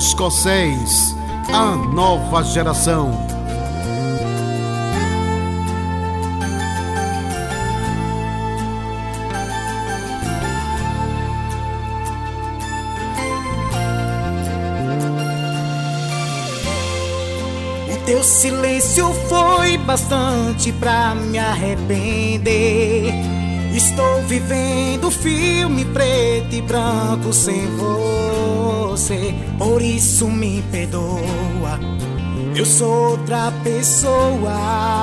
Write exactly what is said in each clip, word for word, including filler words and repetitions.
Escocês, a nova geração. O teu silêncio foi bastante pra me arrepender. Estou vivendo filme preto e branco sem você. Por isso me perdoa, eu sou outra pessoa.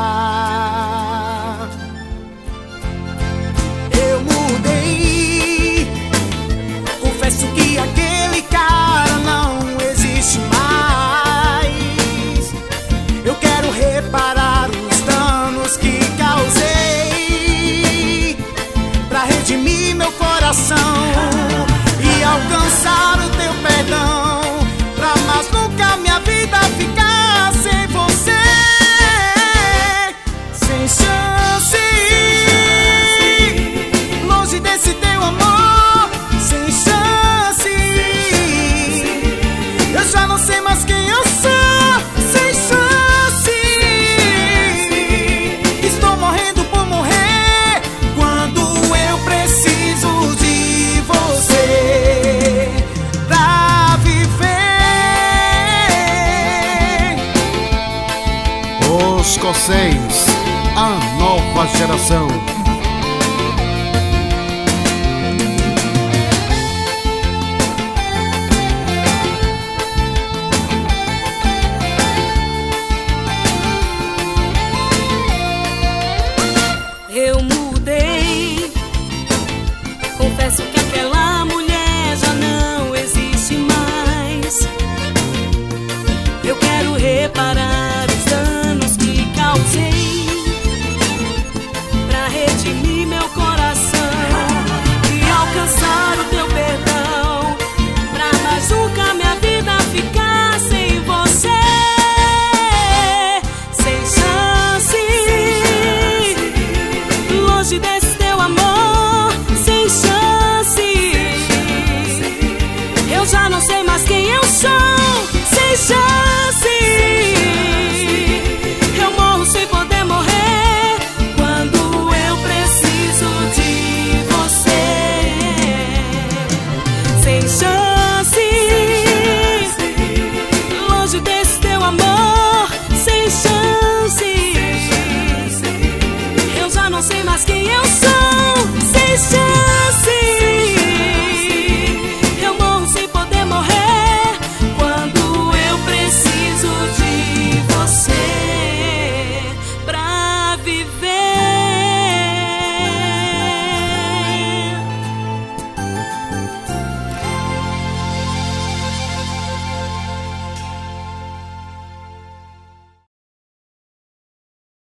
Eu mudei, confesso que aquele cara não existe mais. Eu quero reparar os danos que causei, pra redimir meu coração e alcançar o teu perdão, pra mais nunca minha vida ficar sem você. Sem chance, longe desse teu amor. Sem chance, eu já não sei mais quem eu sou. Sem chance, estou morrendo por morrer quando eu preciso de você pra viver. Os Escocês, a nova geração. Eu mudei, confesso que aquela mulher já não existe mais. Eu quero reparar os danos que causei, pra redimir meu coração e alcançar o teu perdão, pra mais nunca minha vida ficar sem você. Sem chance, longe desse teu amor. Sem chance, eu já não sei mais quem eu sou. Sem chance, eu morro sem poder morrer quando eu preciso de você. Sem chance, longe desse teu amor. Sem chance, eu já não sei mais quem eu sou.